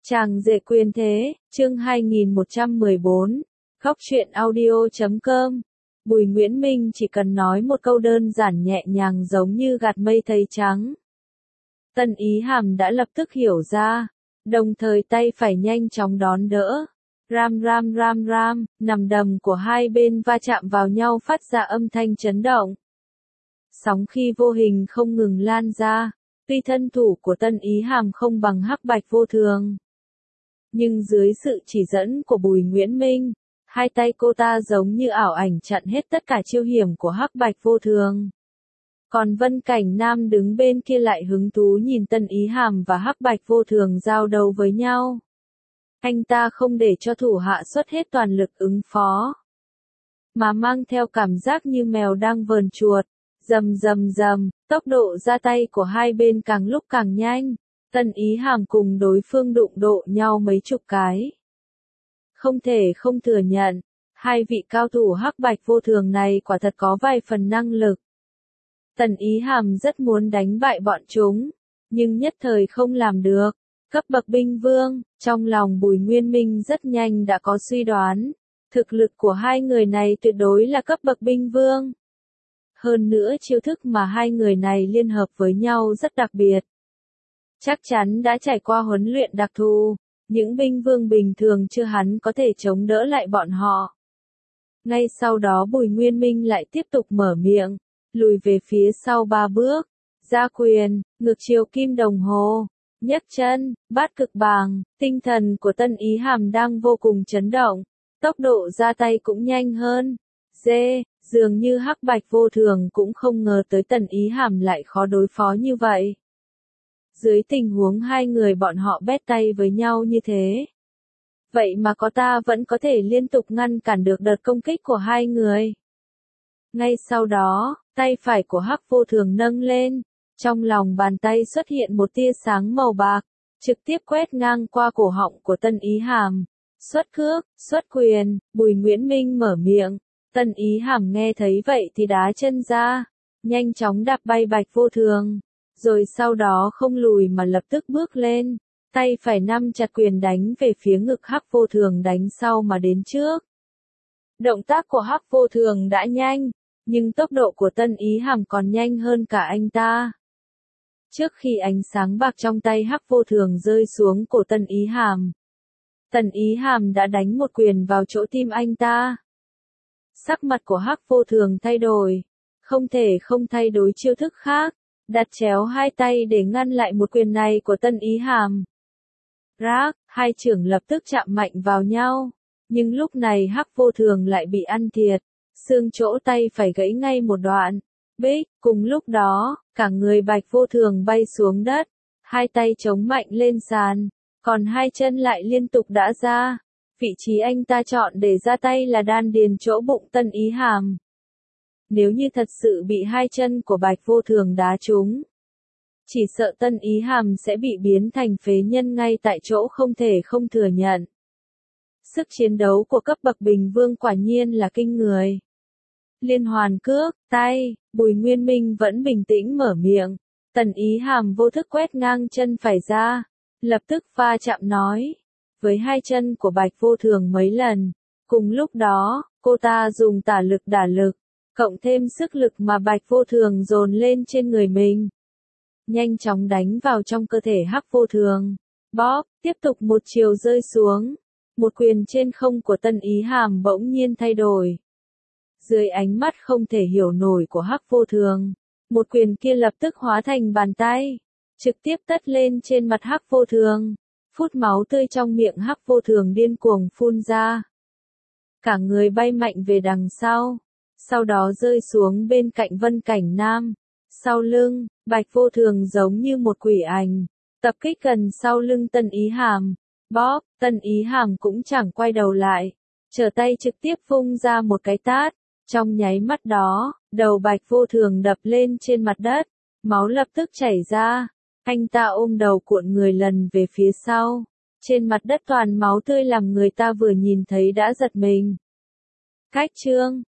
Chàng rể quyền thế, chương 2114, góc truyện audio.com. Bùi Nguyễn Minh chỉ cần nói một câu đơn giản nhẹ nhàng giống như gặt mây thấy trắng. Tân Ý Hàm đã lập tức hiểu ra, đồng thời tay phải nhanh chóng đón đỡ. Ram ram ram ram, nằm đầm của hai bên va chạm vào nhau phát ra âm thanh chấn động. Sóng khí vô hình không ngừng lan ra, tuy thân thủ của Tân Ý Hàm không bằng Hắc Bạch Vô Thường. Nhưng dưới sự chỉ dẫn của Bùi Nguyễn Minh, hai tay cô ta giống như ảo ảnh chặn hết tất cả chiêu hiểm của Hắc Bạch Vô Thường. Còn Vân Cảnh Nam đứng bên kia lại hứng thú nhìn Tân Ý Hàm và Hắc Bạch Vô Thường giao đấu với nhau. Anh ta không để cho thủ hạ xuất hết toàn lực ứng phó, mà mang theo cảm giác như mèo đang vờn chuột, rầm rầm rầm, tốc độ ra tay của hai bên càng lúc càng nhanh. Tân Ý Hàm cùng đối phương đụng độ nhau mấy chục cái. Không thể không thừa nhận, hai vị cao thủ Hắc Bạch Vô Thường này quả thật có vài phần năng lực. Tân Ý Hàm rất muốn đánh bại bọn chúng, nhưng nhất thời không làm được. Cấp bậc binh vương, trong lòng Bùi Nguyên Minh rất nhanh đã có suy đoán, thực lực của hai người này tuyệt đối là cấp bậc binh vương. Hơn nữa chiêu thức mà hai người này liên hợp với nhau rất đặc biệt. Chắc chắn đã trải qua huấn luyện đặc thù, những binh vương bình thường chưa hẳn có thể chống đỡ lại bọn họ. Ngay sau đó Bùi Nguyên Minh lại tiếp tục mở miệng, lùi về phía sau 3 bước, ra quyền, ngược chiều kim đồng hồ, nhấc chân, bát cực bàng, tinh thần của Tân Ý Hàm đang vô cùng chấn động, tốc độ ra tay cũng nhanh hơn. Dường như Hắc Bạch Vô Thường cũng không ngờ tới Tân Ý Hàm lại khó đối phó như vậy. Dưới tình huống hai người bọn họ bét tay với nhau như thế, vậy mà ta vẫn có thể liên tục ngăn cản được đợt công kích của hai người. Ngay sau đó, tay phải của Hắc Vô Thường nâng lên, trong lòng bàn tay xuất hiện một tia sáng màu bạc, trực tiếp quét ngang qua cổ họng của Tân Ý Hàm. Xuất cước, xuất quyền, Bùi Nguyễn Minh mở miệng, Tân Ý Hàm nghe thấy vậy thì đá chân ra, nhanh chóng đạp bay Bạch Vô Thường. Rồi sau đó không lùi mà lập tức bước lên, tay phải nắm chặt quyền đánh về phía ngực Hắc Vô Thường đánh sau mà đến trước. Động tác của Hắc Vô Thường đã nhanh, nhưng tốc độ của Tân Ý Hàm còn nhanh hơn cả anh ta. Trước khi ánh sáng bạc trong tay Hắc Vô Thường rơi xuống cổ Tân Ý Hàm, Tân Ý Hàm đã đánh một quyền vào chỗ tim anh ta. Sắc mặt của Hắc Vô Thường thay đổi, không thể không thay đổi chiêu thức khác. Đặt chéo hai tay để ngăn lại một quyền này của Tân Ý Hàm. Rác, hai chưởng lập tức chạm mạnh vào nhau, nhưng lúc này Hắc Vô Thường lại bị ăn thiệt, xương chỗ tay phải gãy ngay một đoạn. Bích, cùng lúc đó, cả người Bạch Vô Thường bay xuống đất, hai tay chống mạnh lên sàn, còn hai chân lại liên tục đá ra. Vị trí anh ta chọn để ra tay là đan điền chỗ bụng Tân Ý Hàm. Nếu như thật sự bị hai chân của Bạch Vô Thường đá trúng, chỉ sợ Tân Ý Hàm sẽ bị biến thành phế nhân ngay tại chỗ, không thể không thừa nhận. Sức chiến đấu của cấp bậc bình vương quả nhiên là kinh người. Liên hoàn cước, tay, Bùi Nguyên Minh vẫn bình tĩnh mở miệng. Tân Ý Hàm vô thức quét ngang chân phải ra, lập tức va chạm nói với hai chân của Bạch Vô Thường mấy lần. Cùng lúc đó, cô ta dùng tả lực đả lực, cộng thêm sức lực mà Bạch Vô Thường dồn lên trên người mình, nhanh chóng đánh vào trong cơ thể Hắc Vô Thường. Bóp, tiếp tục một chiều rơi xuống. Một quyền trên không của Tân Ý Hàm bỗng nhiên thay đổi. Dưới ánh mắt không thể hiểu nổi của Hắc Vô Thường, một quyền kia lập tức hóa thành bàn tay, trực tiếp tất lên trên mặt Hắc Vô Thường. Phút máu tươi trong miệng Hắc Vô Thường điên cuồng phun ra. Cả người bay mạnh về đằng sau đó rơi xuống bên cạnh Vân Cảnh Nam. Sau lưng, Bạch Vô Thường giống như một quỷ ảnh, tập kích gần sau lưng Tân Ý Hàm. Bóp, Tân Ý Hàm cũng chẳng quay đầu lại, trở tay trực tiếp vung ra một cái tát. Trong nháy mắt đó, đầu Bạch Vô Thường đập lên trên mặt đất, máu lập tức chảy ra. Anh ta ôm đầu cuộn người lần về phía sau. Trên mặt đất toàn máu tươi làm người ta vừa nhìn thấy đã giật mình. Cách chương